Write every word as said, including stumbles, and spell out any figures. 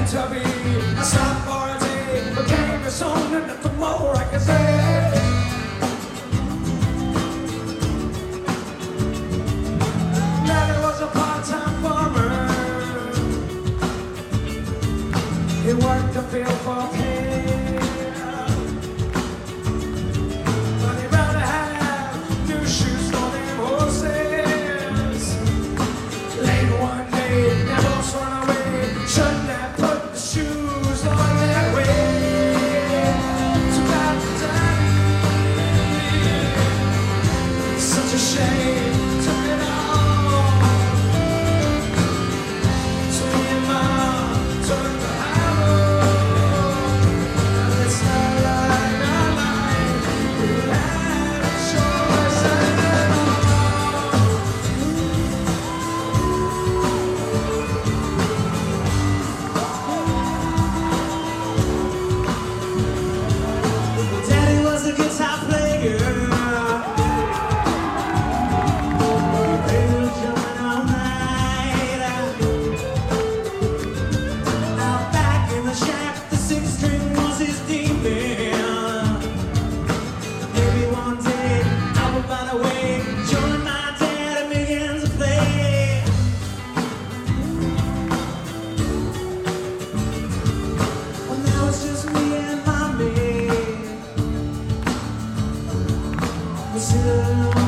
to be. I stopped for a day, became a song, and nothing more I can say. Daddy was a part-time farmer. He worked the field for pay. But he'd rather have new shoes for them horses. Late one day, their boss run away. Shouldn't have put the shoes on their way. Too bad for Daddy. Such a shame. Took it all. So me and Mom took the hammer. And it's not like our life. We had a choice and Daddy was a guitar player. He played the joint all night. Out back in the shack, the six string was his demon. Maybe one day I will find a way, join my dad and begin to play. Well, now it's just me and mommy. We sit alone